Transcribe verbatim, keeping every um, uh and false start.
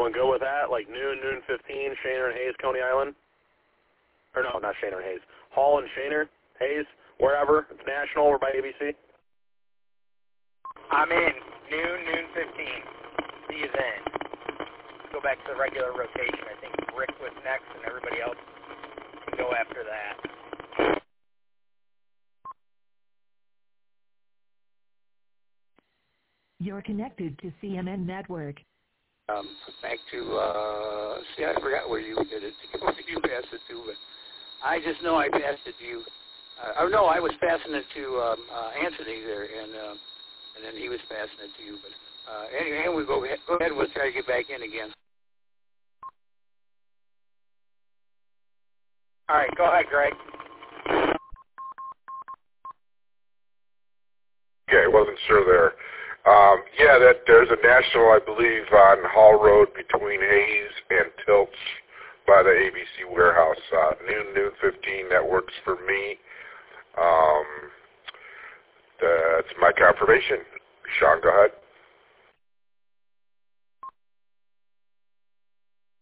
everyone good with that? Like noon, noon fifteen, Shaner and Hayes, Coney Island? Or no, not Shaner and Hayes. Hall and Shaner, Hayes, wherever. It's national. We're by A B C. I'm in. Noon, noon fifteen. See you then. Go back to the regular rotation. I think Rick was next and everybody else can go after that. You're connected to C M N Network. Um, back to, uh, see, I forgot where you did it. Where you passed it to, but I just know I passed it to you. Uh, or no, I was passing it to um, uh, Anthony there, and uh, and then he was passing it to you. But uh, anyway, we go ahead. Go ahead. We'll try to get back in again. All right, go ahead, Greg. Okay, wasn't sure there. Um, yeah, that there's a national, I believe, on Hall Road between Hayes and Tilts by the A B C warehouse. Uh, noon, noon fifteen. That works for me. Um, that's my confirmation. Sean, go ahead.